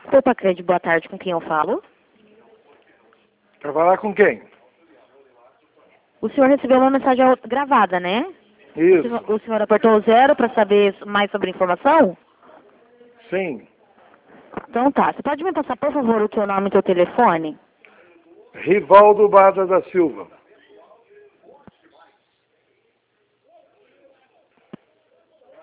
Poupa Crédito, boa tarde, com quem eu falo? Para falar com quem? O senhor recebeu uma mensagem gravada, né? Isso. O senhor apertou o 0 para saber mais sobre a informação? Sim. Então tá. Você pode me passar, por favor, o teu nome e o teu telefone? Rivaldo Bada da Silva.